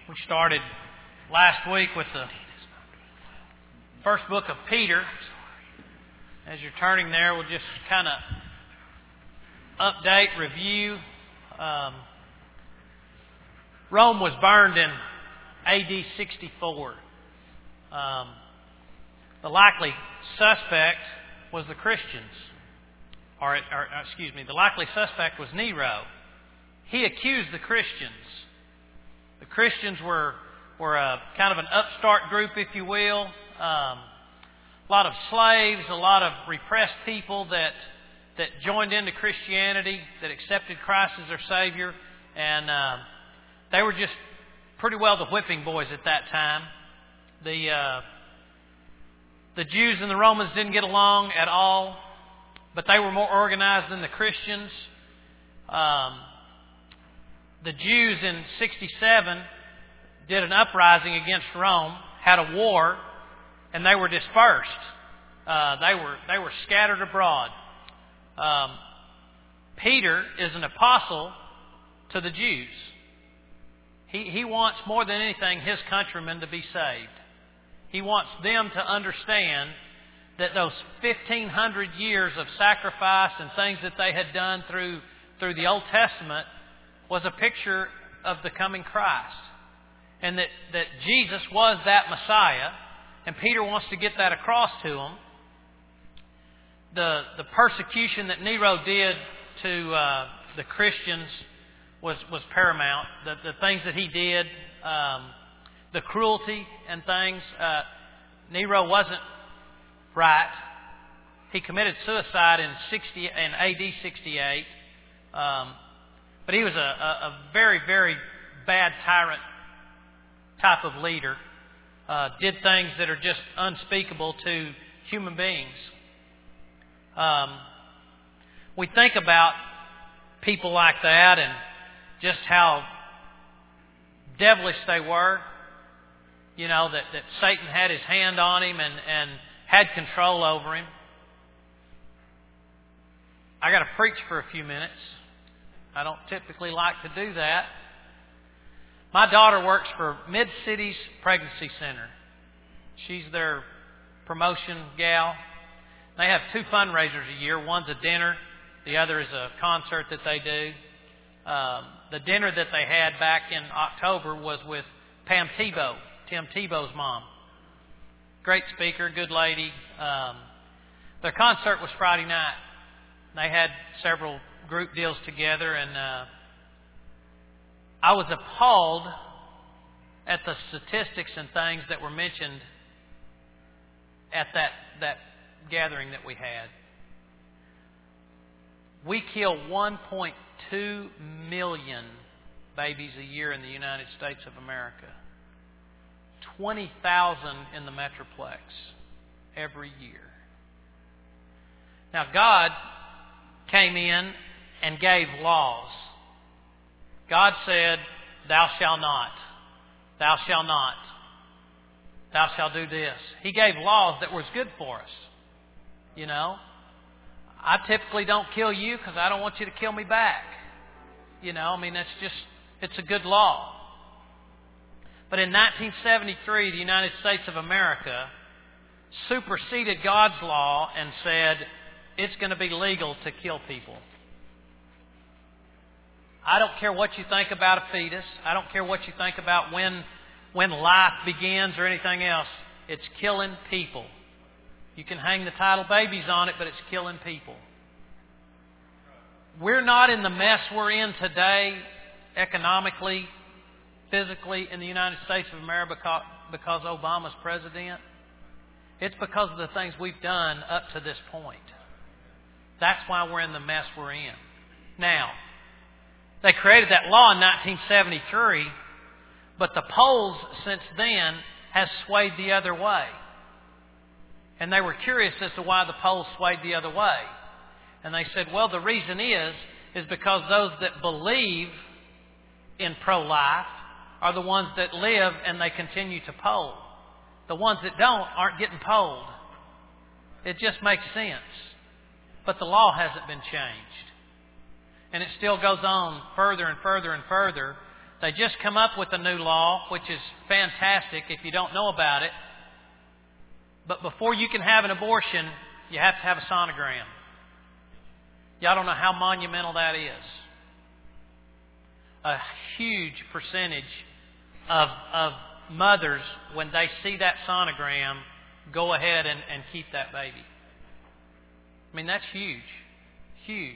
We started last week with the first book of Peter. As you're turning there, we'll just kind of update, review. Rome was burned in AD 64. The likely suspect was the Christians. The likely suspect was Nero. He accused the Christians. The Christians were a kind of an upstart group, if you will. A lot of slaves, a lot of repressed people that joined into Christianity, that accepted Christ as their Savior. And they were just pretty well the whipping boys at that time. The Jews and the Romans didn't get along at all, but they were more organized than the Christians. The Jews in 67 did an uprising against Rome, had a war, and they were dispersed. They were scattered abroad. Peter is an apostle to the Jews. He wants more than anything his countrymen to be saved. He wants them to understand that those 1,500 years of sacrifice and things that they had done through the Old Testament was a picture of the coming Christ. And that Jesus was that Messiah. And Peter wants to get that across to them. The persecution that Nero did to the Christians was paramount. The things that he did, the cruelty and things. Nero wasn't right. He committed suicide in AD 68. But he was a very, very bad tyrant type of leader. Did things that are just unspeakable to human beings. We think about people like that and just how devilish they were. You know, that Satan had his hand on him and had control over him. I got to preach for a few minutes. I don't typically like to do that. My daughter works for Mid-Cities Pregnancy Center. She's their promotion gal. They have 2 fundraisers a year. One's a dinner. The other is a concert that they do. The dinner that they had back in October was with Pam Tebow, Tim Tebow's mom. Great speaker, good lady. Their concert was Friday night. They had several group deals together, and I was appalled at the statistics and things that were mentioned at that gathering that we had. We kill 1.2 million babies a year in the United States of America. 20,000 in the Metroplex every year. Now, God came in and gave laws. God said, "Thou shalt not. Thou shalt not. Thou shalt do this." He gave laws that was good for us. You know, I typically don't kill you because I don't want you to kill me back. You know, I mean, it's a good law. But in 1973, the United States of America superseded God's law and said it's going to be legal to kill people. I don't care what you think about a fetus. I don't care what you think about when life begins or anything else. It's killing people. You can hang the title babies on it, but it's killing people. We're not in the mess we're in today, economically, physically, in the United States of America because Obama's president. It's because of the things we've done up to this point. That's why we're in the mess we're in. Now, they created that law in 1973, but the polls since then has swayed the other way. And they were curious as to why the polls swayed the other way. And they said, well, the reason is because those that believe in pro-life are the ones that live and they continue to poll. The ones that don't aren't getting polled. It just makes sense. But the law hasn't been changed. And it still goes on further and further and further They just come up with a new law, which is fantastic if you don't know about it. But before you can have an abortion, you have to have a sonogram. Y'all don't know how monumental that is. A huge percentage of mothers, when they see that sonogram, go ahead and keep that baby. I mean, that's huge. Huge.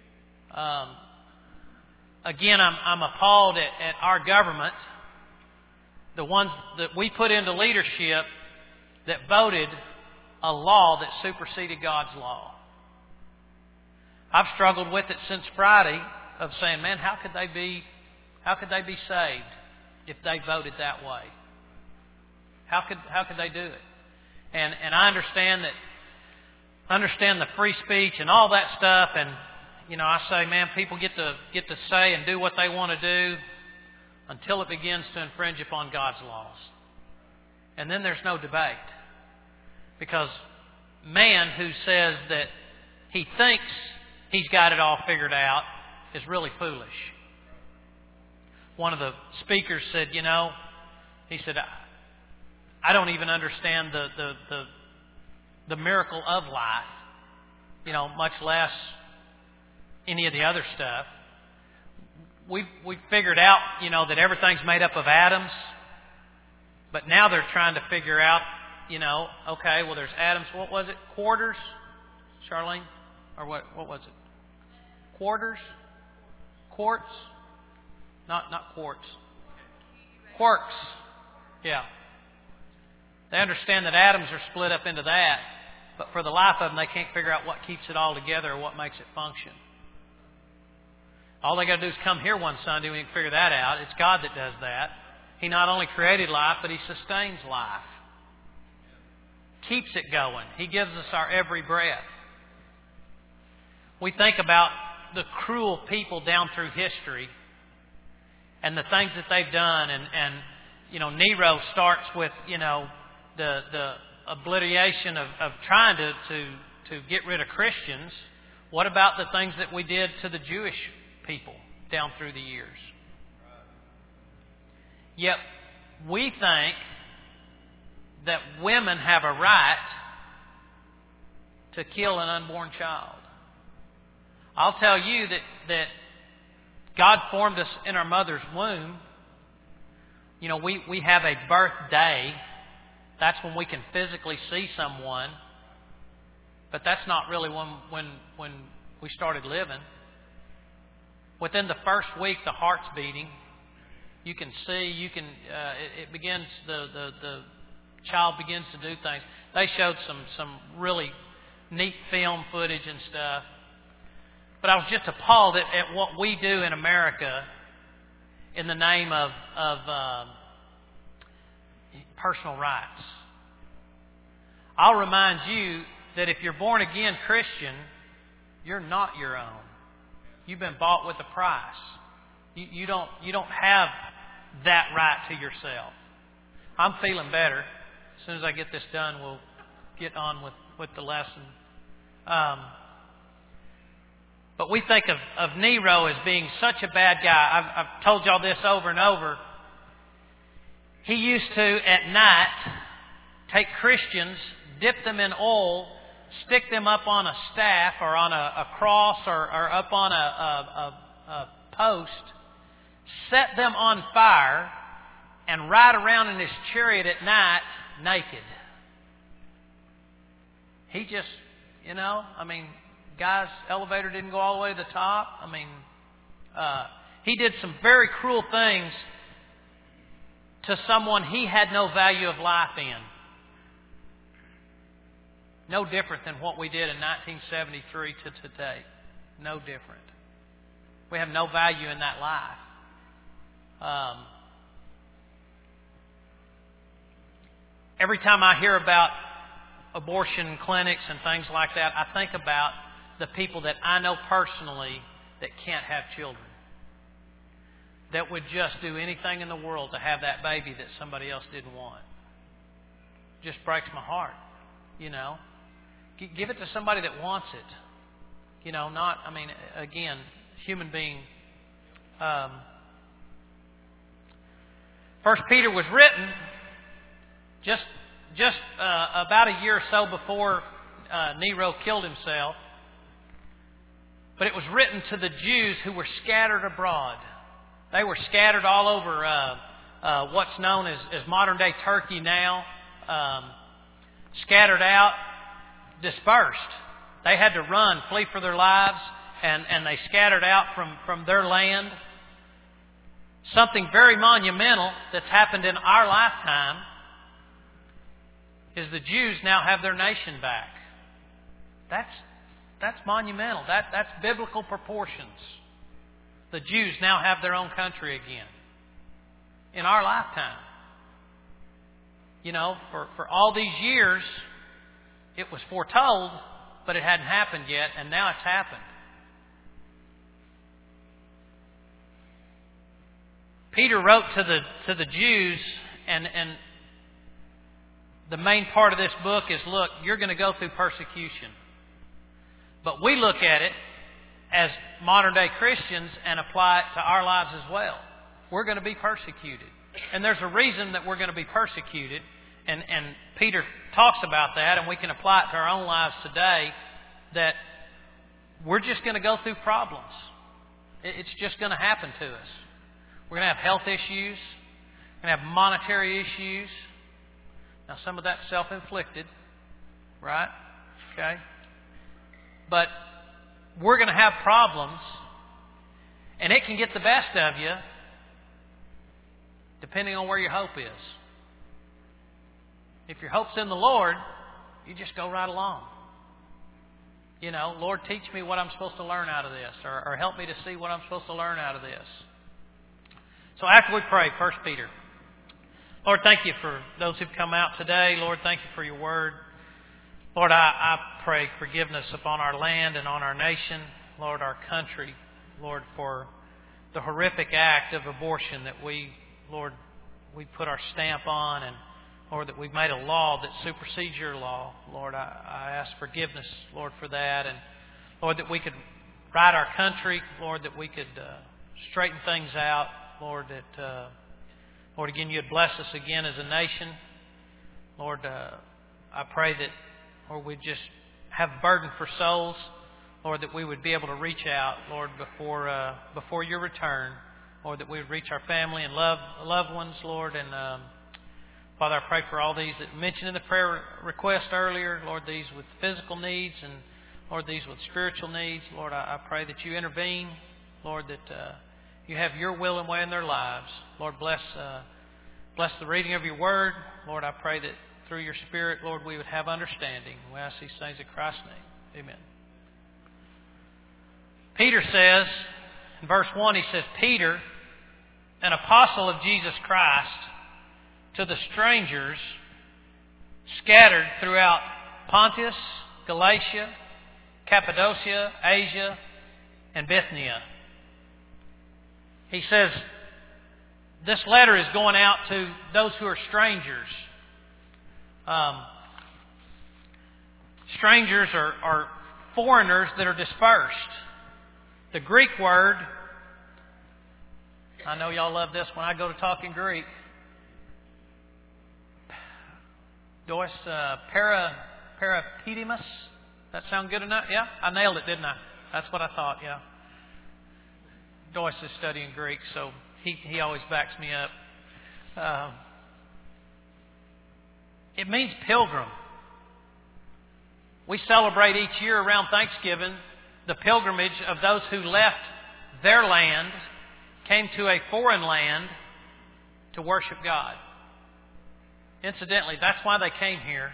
Again, I'm appalled at our government, the ones that we put into leadership that voted a law that superseded God's law. I've struggled with it since Friday of saying, man, how could they be saved if they voted that way? How could they do it? And I understand the free speech and all that stuff, and I say, man, people get to say and do what they want to do until it begins to infringe upon God's laws. And then there's no debate. Because man who says that he thinks he's got it all figured out is really foolish. One of the speakers said, he said, I don't even understand the miracle of life, much less any of the other stuff. We've figured out, that everything's made up of atoms, but now they're trying to figure out, okay, well, there's atoms. What was it? Quarters, Charlene, or what was it? Quarters, quartz, not quartz, quarks. Yeah. They understand that atoms are split up into that, but for the life of them, they can't figure out what keeps it all together or what makes it function. All they got to do is come here one Sunday and we can figure that out. It's God that does that. He not only created life, but He sustains life. Keeps it going. He gives us our every breath. We think about the cruel people down through history and the things that they've done. And Nero starts with, the obliteration of trying to get rid of Christians. What about the things that we did to the Jewish people down through the years? Yet we think that women have a right to kill an unborn child. I'll tell you that God formed us in our mother's womb. We have a birthday. That's when we can physically see someone. But that's not really when we started living. Within the first week, the heart's beating. You can see. It begins. The child begins to do things. They showed some really neat film footage and stuff. But I was just appalled at what we do in America in the name of personal rights. I'll remind you that if you're born again Christian, you're not your own. You've been bought with a price. You don't have that right to yourself. I'm feeling better. As soon as I get this done, we'll get on with the lesson. But we think of Nero as being such a bad guy. I've told y'all this over and over. He used to, at night, take Christians, dip them in oil, stick them up on a staff or on a cross or up on a post, set them on fire, and ride around in his chariot at night naked. He just, guy's elevator didn't go all the way to the top. He did some very cruel things to someone he had no value of life in. No different than what we did in 1973 to today. No different. We have no value in that life. Every time I hear about abortion clinics and things like that, I think about the people that I know personally that can't have children, that would just do anything in the world to have that baby that somebody else didn't want. Just breaks my heart, Give it to somebody that wants it. Again, human being. First Peter was written just about a year or so before Nero killed himself. But it was written to the Jews who were scattered abroad. They were scattered all over what's known as modern-day Turkey now. Scattered out, dispersed. They had to run, flee for their lives, and they scattered out from their land. Something very monumental that's happened in our lifetime is the Jews now have their nation back. That's monumental. That's biblical proportions. The Jews now have their own country again. In our lifetime. You know, for all these years, it was foretold, but it hadn't happened yet, and now it's happened. Peter wrote to the Jews, and the main part of this book is, look, you're going to go through persecution. But we look at it as modern-day Christians and apply it to our lives as well. We're going to be persecuted. And there's a reason that we're going to be persecuted. And Peter talks about that, and we can apply it to our own lives today, that we're just going to go through problems. It's just going to happen to us. We're going to have health issues. We're going to have monetary issues. Now, some of that's self-inflicted, right? Okay? But we're going to have problems, and it can get the best of you depending on where your hope is. If your hope's in the Lord, you just go right along. You know, Lord, teach me what I'm supposed to learn out of this, or help me to see what I'm supposed to learn out of this. So after we pray, 1 Peter. Lord, thank you for those who've come out today. Lord, thank you for your word. Lord, I pray forgiveness upon our land and on our nation. Lord, our country. Lord, for the horrific act of abortion that we put our stamp on, and Lord, that we've made a law that supersedes your law. Lord, I ask forgiveness, Lord, for that. And Lord, that we could right our country. Lord, that we could straighten things out. Lord, that Lord, again, you'd bless us again as a nation. Lord, I pray that, Lord, we'd just have a burden for souls. Lord, that we would be able to reach out, Lord, before your return. Lord, that we would reach our family and loved ones, Lord. And Father, I pray for all these that mentioned in the prayer request earlier. Lord, these with physical needs, and Lord, these with spiritual needs. Lord, I pray that you intervene. Lord, that you have your will and way in their lives. Lord, bless the reading of your word. Lord, I pray that through your Spirit, Lord, we would have understanding. We ask these things in Christ's name. Amen. Peter says, in verse 1, he says, Peter, an apostle of Jesus Christ, to the strangers scattered throughout Pontus, Galatia, Cappadocia, Asia, and Bithynia. He says, this letter is going out to those who are strangers. Strangers are foreigners that are dispersed. The Greek word, I know y'all love this when I go to talk in Greek. Dois parapedimus. That sound good enough? Yeah? I nailed it, didn't I? That's what I thought, yeah. Dois is studying Greek, so he always backs me up. It means pilgrim. We celebrate each year around Thanksgiving the pilgrimage of those who left their land, came to a foreign land to worship God. Incidentally, that's why they came here.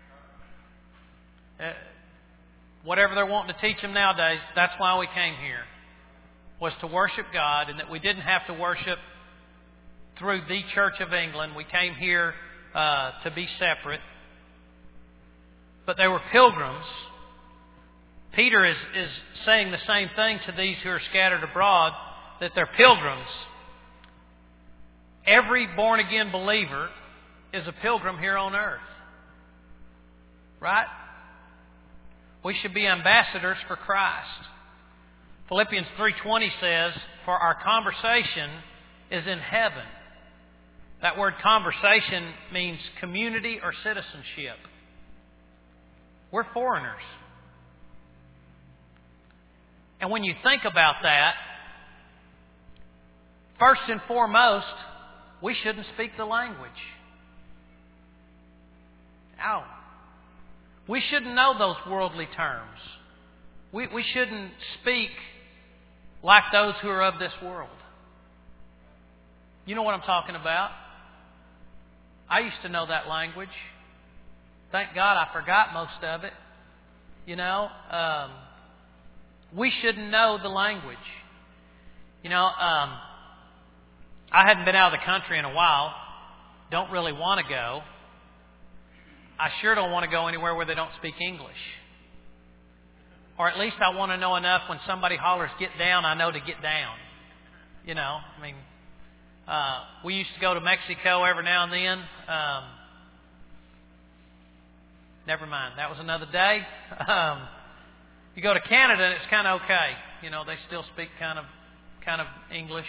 Whatever they're wanting to teach them nowadays, that's why we came here, was to worship God, and that we didn't have to worship through the Church of England. We came here to be separate. But they were pilgrims. Peter is saying the same thing to these who are scattered abroad, that they're pilgrims. Every born-again believer is a pilgrim here on earth. Right? We should be ambassadors for Christ. Philippians 3:20 says, for our conversation is in heaven. That word conversation means community or citizenship. We're foreigners. And when you think about that, first and foremost, we shouldn't speak the language. Ow. We shouldn't know those worldly terms. We shouldn't speak like those who are of this world. You know what I'm talking about? I used to know that language. Thank God I forgot most of it. You know, we shouldn't know the language. You know, I hadn't been out of the country in a while. Don't really want to go. I sure don't want to go anywhere where they don't speak English. Or at least I want to know enough when somebody hollers, "Get down," I know to get down. You know, I mean, we used to go to Mexico every now and then. Never mind, that was another day. You go to Canada and it's kind of okay. You know, they still speak kind of English.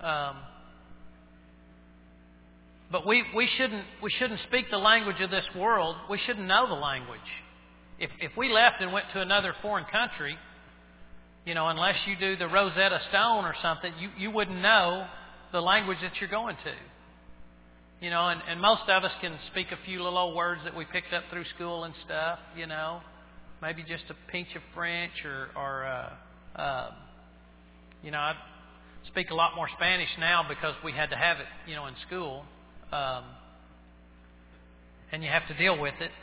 But we shouldn't speak the language of this world. We shouldn't know the language. If we left and went to another foreign country, you know, unless you do the Rosetta Stone or something, you wouldn't know the language that you're going to. You know, and most of us can speak a few little old words that we picked up through school and stuff, you know. Maybe just a pinch of French or you know, I speak a lot more Spanish now because we had to have it, you know, in school. And you have to deal with it.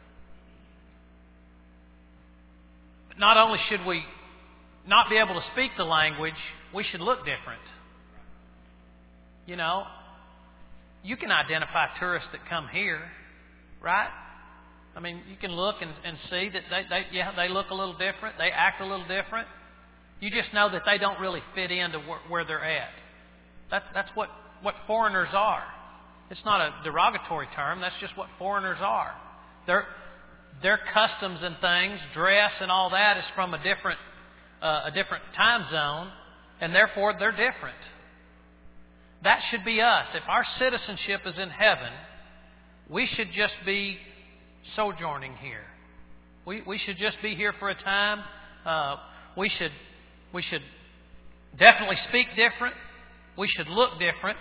But not only should we not be able to speak the language, we should look different. You know, you can identify tourists that come here, right? I mean, you can look and see that they look a little different. They act a little different. You just know that they don't really fit into where they're at. That's what foreigners are. It's not a derogatory term. That's just what foreigners are. Their customs and things, dress and all that is from a different time zone, and therefore they're different. That should be us. If our citizenship is in heaven, we should just be sojourning here. We should just be here for a time. We should definitely speak different. We should look different.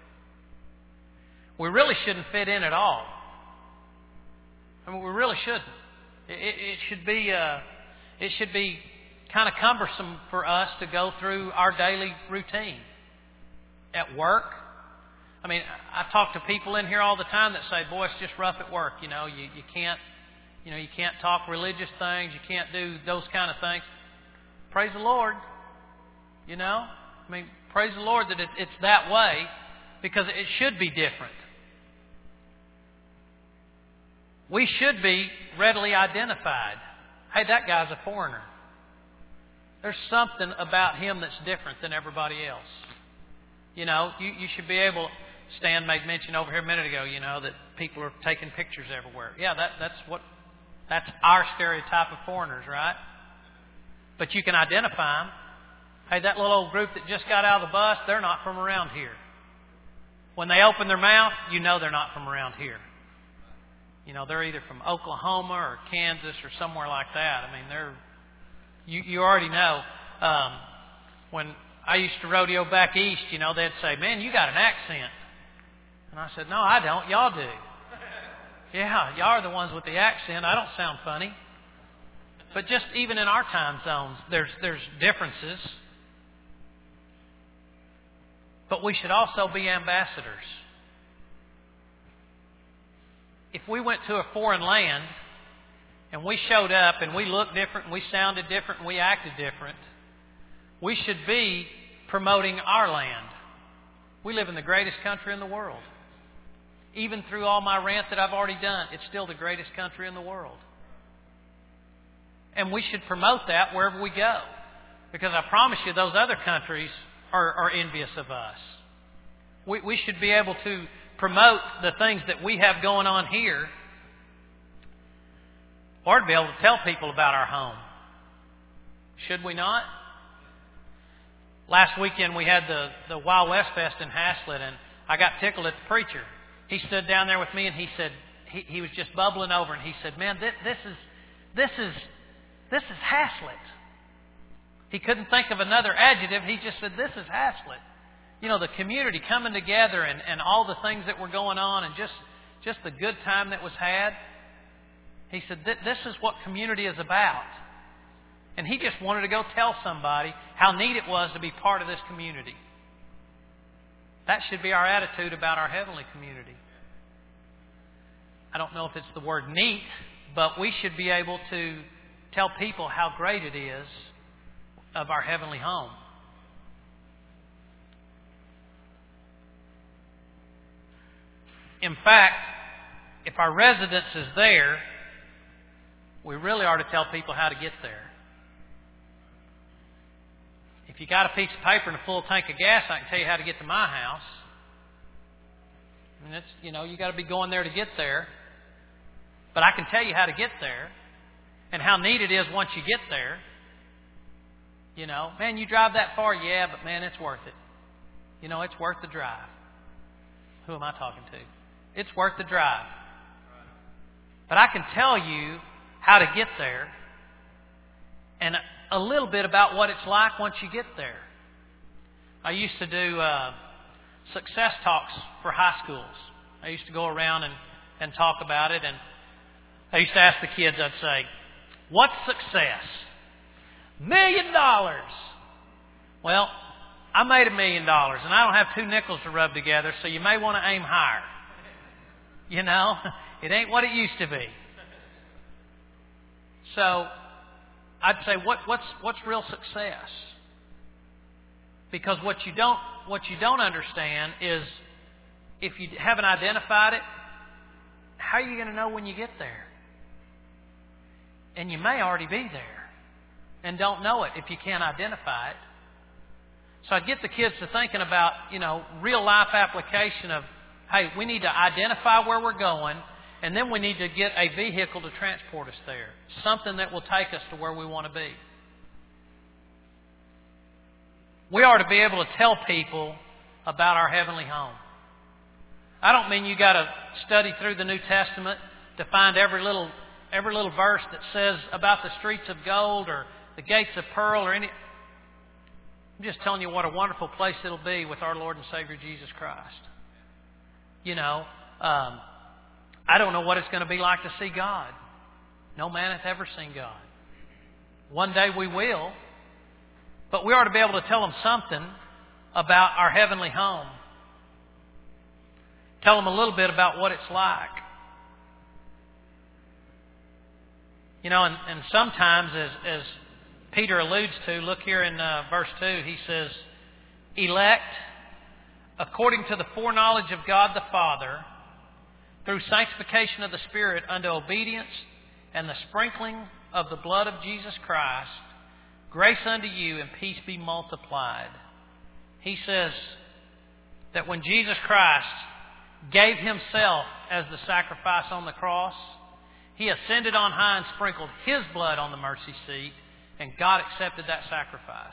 We really shouldn't fit in at all. I mean, we really shouldn't. It should be kind of cumbersome for us to go through our daily routine. At work, I mean, I talk to people in here all the time that say, "Boy, it's just rough at work. You know, you can't talk religious things. You can't do those kind of things." Praise the Lord. You know, I mean, praise the Lord that it's that way, because it should be different. We should be readily identified. Hey, that guy's a foreigner. There's something about him that's different than everybody else. You know, you should be able. Stan made mention over here a minute ago, you know, that people are taking pictures everywhere. Yeah, that's our stereotype of foreigners, right? But you can identify them. Hey, that little old group that just got out of the bus, they're not from around here. When they open their mouth, you know they're not from around here. You know, they're either from Oklahoma or Kansas or somewhere like that. I mean, you already know. When I used to rodeo back east, you know, they'd say, "Man, you got an accent." And I said, "No, I don't. Y'all do." "Yeah, y'all are the ones with the accent. I don't sound funny." But just even in our time zones, there's differences. But we should also be ambassadors. If we went to a foreign land and we showed up and we looked different and we sounded different and we acted different, we should be promoting our land. We live in the greatest country in the world. Even through all my rant that I've already done, it's still the greatest country in the world. And we should promote that wherever we go. Because I promise you, those other countries are envious of us. We should be able to promote the things that we have going on here, or to be able to tell people about our home. Should we not? Last weekend we had the Wild West Fest in Haslett, and I got tickled at the preacher. He stood down there with me and he said, he was just bubbling over, and he said, "Man, this is Haslett." He couldn't think of another adjective. He just said, "This is Haslett." You know, the community coming together and all the things that were going on, and just the good time that was had. He said, "This is what community is about." And he just wanted to go tell somebody how neat it was to be part of this community. That should be our attitude about our heavenly community. I don't know if it's the word neat, but we should be able to tell people how great it is of our heavenly home. In fact, if our residence is there, we really ought to tell people how to get there. If you got a piece of paper and a full tank of gas, I can tell you how to get to my house. And it's, you got to be going there to get there. But I can tell you how to get there and how neat it is once you get there. Man, you drive that far, yeah, but man, it's worth it. It's worth the drive. Who am I talking to? It's worth the drive. But I can tell you how to get there and a little bit about what it's like once you get there. I used to do success talks for high schools. I used to go around and talk about it, and I used to ask the kids, I'd say, "What's success?" $1 million. Well, I made $1 million, and I don't have 2 nickels to rub together, so you may want to aim higher. It ain't what it used to be. So I'd say, what's real success? Because what you don't understand is, if you haven't identified it, how are you going to know when you get there? And you may already be there and don't know it if you can't identify it. So I'd get the kids to thinking about, real life application of, hey, we need to identify where we're going, and then we need to get a vehicle to transport us there. Something that will take us to where we want to be. We are to be able to tell people about our heavenly home. I don't mean you got to study through the New Testament to find every little verse that says about the streets of gold or the gates of pearl or any. I'm just telling you what a wonderful place it'll be with our Lord and Savior Jesus Christ. I don't know what it's going to be like to see God. No man hath ever seen God. One day we will. But we ought to be able to tell them something about our heavenly home. Tell them a little bit about what it's like. And sometimes, as Peter alludes to, look here in verse 2, he says, "Elect according to the foreknowledge of God the Father, through sanctification of the Spirit unto obedience and the sprinkling of the blood of Jesus Christ, grace unto you and peace be multiplied." He says that when Jesus Christ gave Himself as the sacrifice on the cross, He ascended on high and sprinkled His blood on the mercy seat, and God accepted that sacrifice.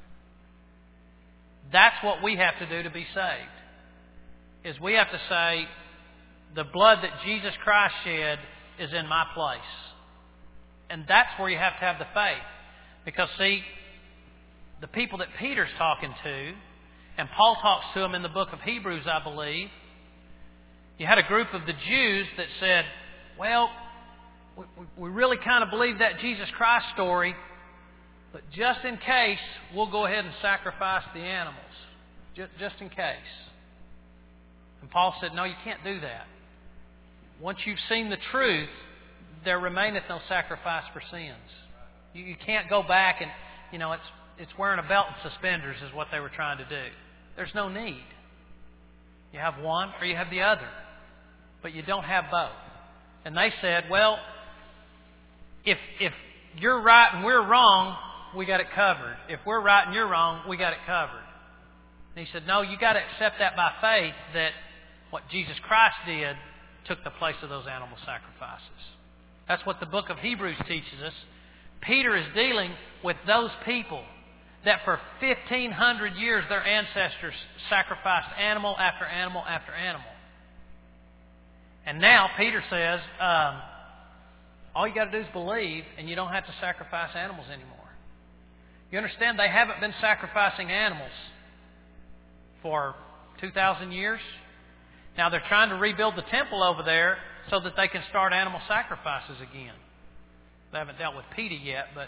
That's what we have to do to be saved. Is we have to say, the blood that Jesus Christ shed is in my place. And that's where you have to have the faith. Because see, the people that Peter's talking to, and Paul talks to them in the book of Hebrews, I believe, you had a group of the Jews that said, well, we really kind of believe that Jesus Christ story, but just in case, we'll go ahead and sacrifice the animals. Just in case. And Paul said, no, you can't do that. Once you've seen the truth, there remaineth no sacrifice for sins. You can't go back and, it's wearing a belt and suspenders is what they were trying to do. There's no need. You have one or you have the other. But you don't have both. And they said, well, if you're right and we're wrong, we got it covered. If we're right and you're wrong, we got it covered. And he said, no, you got to accept that by faith, that what Jesus Christ did took the place of those animal sacrifices. That's what the book of Hebrews teaches us. Peter is dealing with those people that for 1,500 years their ancestors sacrificed animal after animal after animal. And now Peter says, all you got to do is believe, and you don't have to sacrifice animals anymore. You understand, they haven't been sacrificing animals for 2,000 years. Now they're trying to rebuild the temple over there so that they can start animal sacrifices again. They haven't dealt with PETA yet, but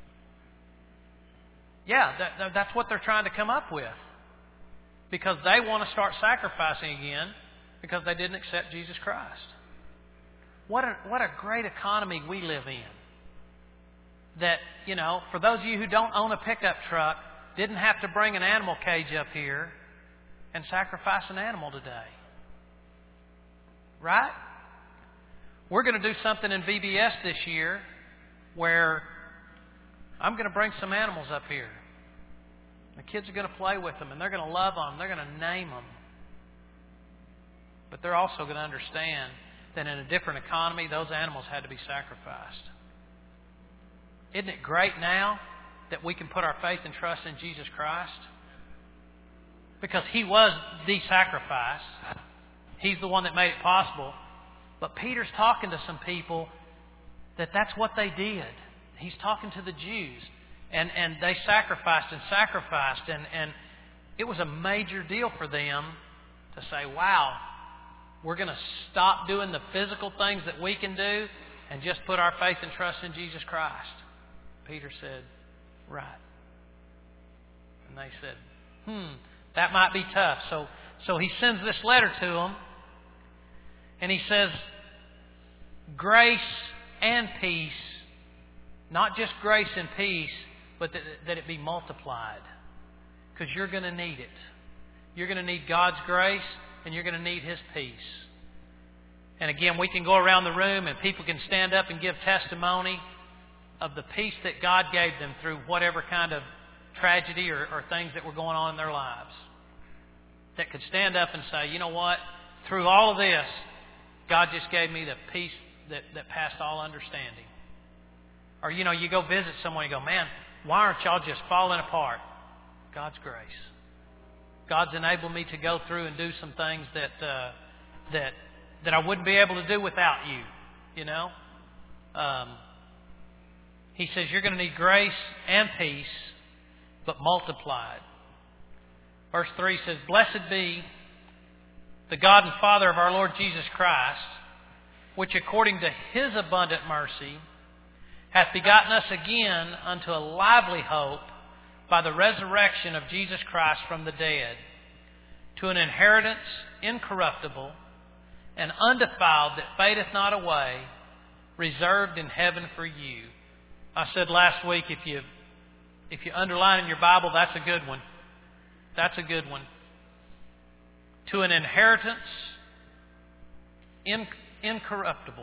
yeah, that's what they're trying to come up with. Because they want to start sacrificing again because they didn't accept Jesus Christ. What a great economy we live in. That, for those of you who don't own a pickup truck, didn't have to bring an animal cage up here and sacrifice an animal today. Right? We're going to do something in VBS this year where I'm going to bring some animals up here. The kids are going to play with them and they're going to love them. They're going to name them. But they're also going to understand that in a different economy, those animals had to be sacrificed. Isn't it great now that we can put our faith and trust in Jesus Christ? Because He was the sacrifice. He's the one that made it possible. But Peter's talking to some people that's what they did. He's talking to the Jews. And they sacrificed and it was a major deal for them to say, wow, we're going to stop doing the physical things that we can do and just put our faith and trust in Jesus Christ. Peter said, right. And they said, that might be tough. So he sends this letter to them. And he says, grace and peace, not just grace and peace, but that it be multiplied. Because you're going to need it. You're going to need God's grace and you're going to need His peace. And again, we can go around the room and people can stand up and give testimony of the peace that God gave them through whatever kind of tragedy or things that were going on in their lives. That could stand up and say, you know what? Through all of this, God just gave me the peace that passed all understanding. Or, you go visit someone and you go, man, why aren't y'all just falling apart? God's grace. God's enabled me to go through and do some things that I wouldn't be able to do without you. He says you're going to need grace and peace, but multiplied. Verse 3 says, blessed be the God and Father of our Lord Jesus Christ, which according to His abundant mercy hath begotten us again unto a lively hope by the resurrection of Jesus Christ from the dead, to an inheritance incorruptible and undefiled that fadeth not away, reserved in heaven for you. I said last week, if you underline in your Bible, that's a good one. That's a good one. To an inheritance incorruptible.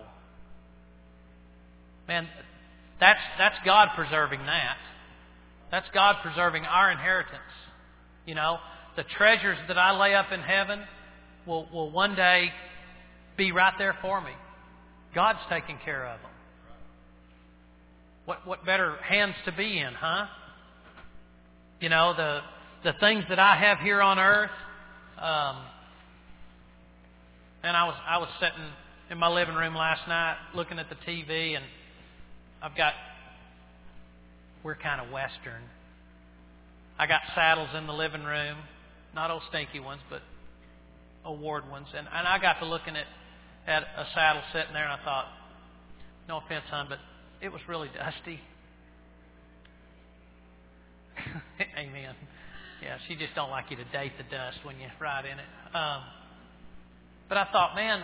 Man, that's God preserving that. That's God preserving our inheritance. The treasures that I lay up in heaven will one day be right there for me. God's taking care of them. What better hands to be in, huh? The things that I have here on earth. And I was sitting in my living room last night looking at the TV, and we're kind of Western. I got saddles in the living room, not old stinky ones, but award ones. And I got to looking at a saddle sitting there, and I thought, no offense, hon, but it was really dusty. Amen. Yeah, she just don't like you to date the dust when you ride in it. But I thought, man,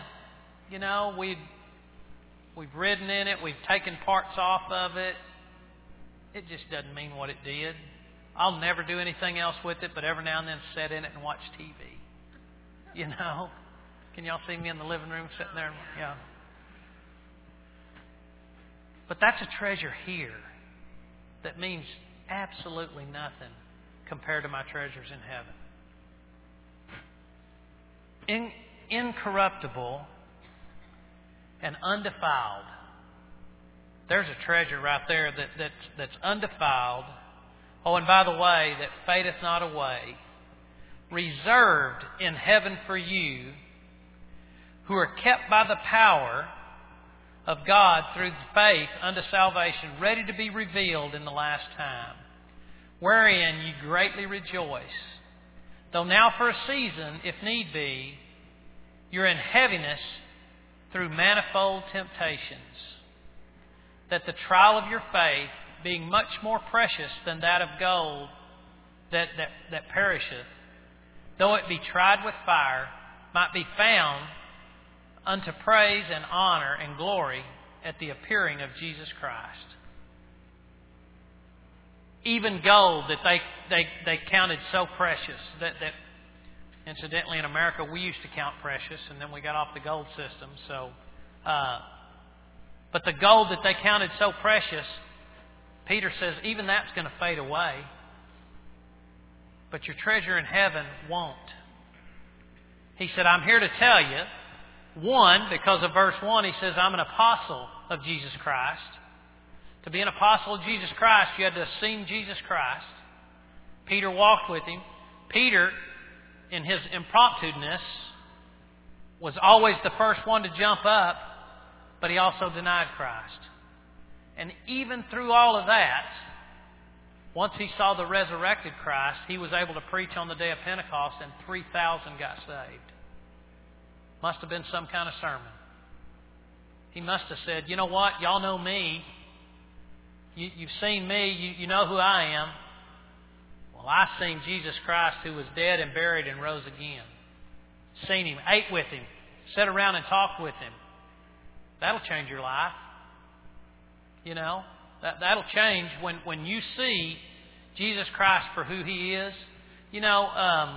we've ridden in it, we've taken parts off of it. It just doesn't mean what it did. I'll never do anything else with it, but every now and then sit in it and watch TV. Can y'all see me in the living room sitting there? Yeah. But that's a treasure here that means absolutely nothing compared to my treasures in heaven. Incorruptible and undefiled. There's a treasure right there that's undefiled, Oh, and by the way, that fadeth not away, reserved in heaven for you, who are kept by the power of God through faith unto salvation, ready to be revealed in the last time, wherein ye greatly rejoice. Though now for a season, if need be, you're in heaviness through manifold temptations, that the trial of your faith, being much more precious than that of gold that perisheth, though it be tried with fire, might be found unto praise and honor and glory at the appearing of Jesus Christ. Even gold that they counted so precious, that incidentally in America we used to count precious, and then we got off the gold system. But the gold that they counted so precious, Peter says, even that's going to fade away. But your treasure in heaven won't. He said, I'm here to tell you, one, because of verse 1, he says, I'm an apostle of Jesus Christ. To be an apostle of Jesus Christ, you had to have seen Jesus Christ. Peter walked with Him. Peter, in his impromptu-ness, was always the first one to jump up, but he also denied Christ. And even through all of that, once he saw the resurrected Christ, he was able to preach on the day of Pentecost, and 3,000 got saved. Must have been some kind of sermon. He must have said, you know what, y'all know me. You've seen me. You know who I am. Well, I've seen Jesus Christ, who was dead and buried and rose again. Seen Him, ate with Him, sat around and talked with Him. That'll change your life. You know, that'll change when you see Jesus Christ for who He is. You know,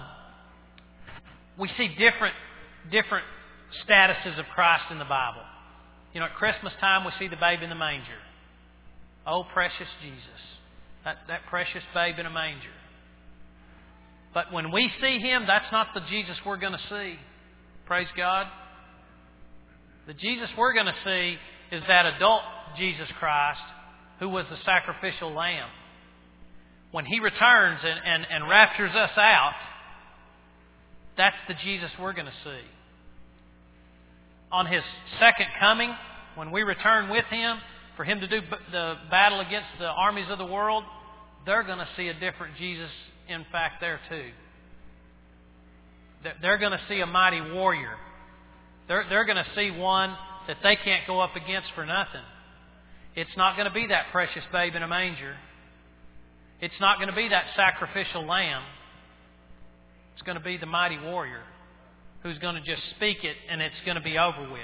we see different statuses of Christ in the Bible. You know, at Christmas time we see the babe in the manger. Oh, precious Jesus. That precious babe in a manger. But when we see Him, that's not the Jesus we're going to see. Praise God. The Jesus we're going to see is that adult Jesus Christ who was the sacrificial lamb. When He returns and raptures us out, that's the Jesus we're going to see. On His second coming, when we return with Him, for Him to do the battle against the armies of the world, they're going to see a different Jesus, in fact, there too. They're going to see a mighty warrior. They're going to see one that they can't go up against for nothing. It's not going to be that precious babe in a manger. It's not going to be that sacrificial lamb. It's going to be the mighty warrior who's going to just speak it and it's going to be over with.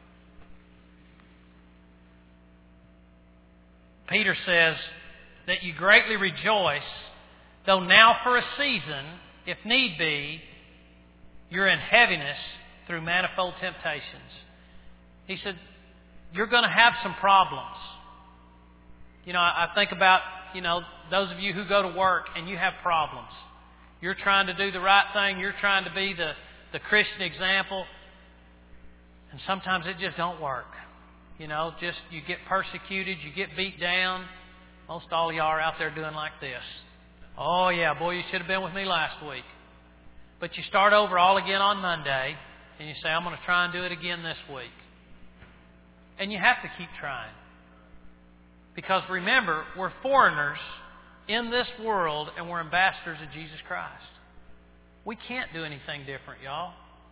Peter says that you greatly rejoice, though now for a season, if need be, you're in heaviness through manifold temptations. He said, you're going to have some problems. You know, I think about, those of you who go to work and you have problems. You're trying to do the right thing. You're trying to be the Christian example. And sometimes it just don't work. You get persecuted, you get beat down. Most all of y'all are out there doing like this. Oh yeah, boy, you should have been with me last week. But you start over all again on Monday, and you say, I'm going to try and do it again this week. And you have to keep trying. Because remember, we're foreigners in this world, and we're ambassadors of Jesus Christ. We can't do anything different, y'all.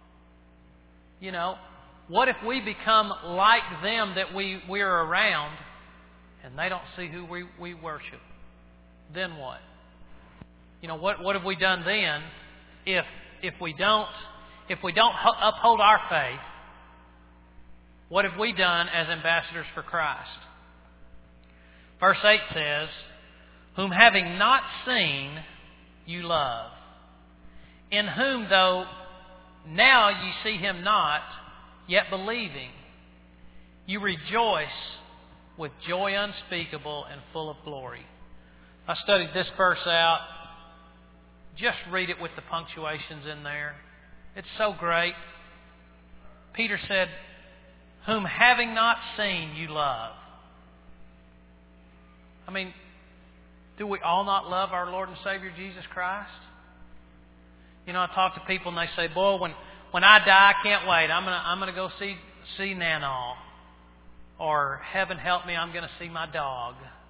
What if we become like them that we are around, and they don't see who we worship? Then what? What have we done then if we don't uphold our faith? What have we done as ambassadors for Christ? Verse 8 says, whom having not seen, you love, in whom though now ye see Him not, yet believing, you rejoice with joy unspeakable and full of glory. I studied this verse out. Just read it with the punctuations in there. It's so great. Peter said, whom having not seen, you love. I mean, Do we all not love our Lord and Savior Jesus Christ? You know, I talk to people and they say, boy, when I die, I can't wait. I'm gonna go see Nanaw. Or, heaven help me, I'm going to see my dog.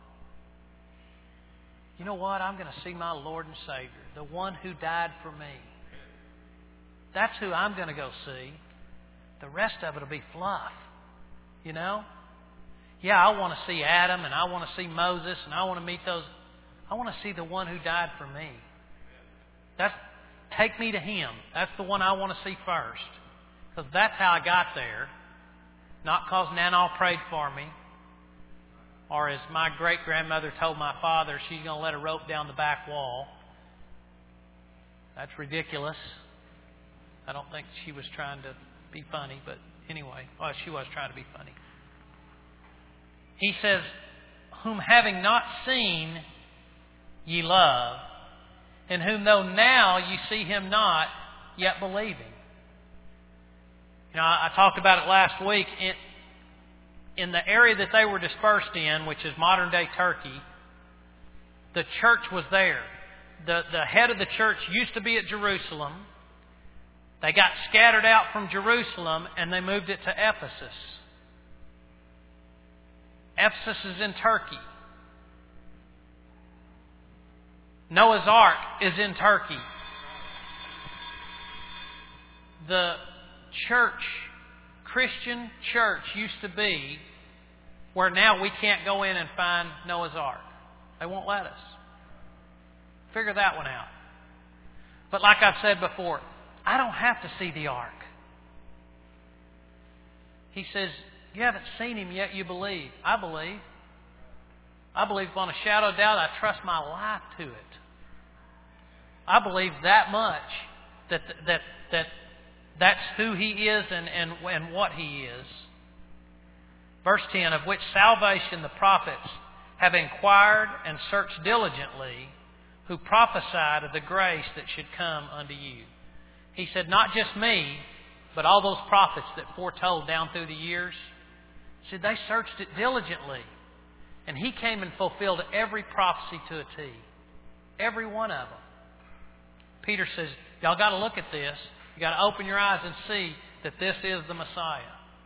You know what? I'm going to see my Lord and Savior, the one who died for me. That's who I'm going to go see. The rest of it will be fluff. You know? Yeah, I want to see Adam and I want to see Moses and I want to meet those. I want to see the one who died for me. Take me to Him. That's the one I want to see first. Because that's how I got there. Not because Nanaw prayed for me. Or as my great-grandmother told my father, she's going to let a rope down the back wall. That's ridiculous. I don't think she was trying to be funny, but anyway, well, she was trying to be funny. He says, whom having not seen ye love, in whom though now ye see Him not, yet believing. You know, I talked about it last week. In the area that they were dispersed in, which is modern-day Turkey, the church was there. The head of the church used to be at Jerusalem. They got scattered out from Jerusalem and they moved it to Ephesus. Ephesus is in Turkey. Noah's Ark is in Turkey. The church, Christian church, used to be where now we can't go in and find Noah's Ark. They won't let us. Figure that one out. But like I've said before, I don't have to see the ark. He says, you haven't seen Him yet, you believe. I believe. I believe beyond a shadow of doubt. I trust my life to it. I believe that much that's who He is and what He is. Verse 10, of which salvation the prophets have inquired and searched diligently, who prophesied of the grace that should come unto you. He said, not just me, but all those prophets that foretold down through the years. He said, they searched it diligently. And He came and fulfilled every prophecy to a T. Every one of them. Peter says, y'all got to look at this. You got to open your eyes and see that this is the Messiah.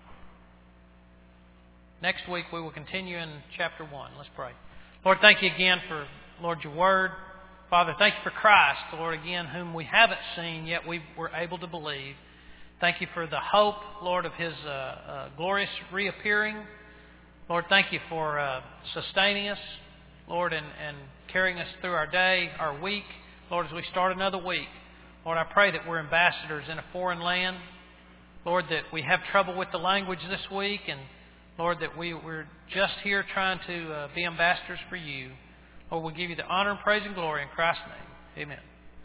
Next week we will continue in chapter 1. Let's pray. Lord, thank you again for, Lord, your word. Father, thank you for Christ, Lord, again, whom we haven't seen, yet we were able to believe. Thank you for the hope, Lord, of His glorious reappearing. Lord, thank you for sustaining us, Lord, and carrying us through our day, our week. Lord, as we start another week, Lord, I pray that we're ambassadors in a foreign land. Lord, that we have trouble with the language this week, and Lord, that we're just here trying to be ambassadors for you. Lord, we'll give you the honor and praise and glory in Christ's name. Amen.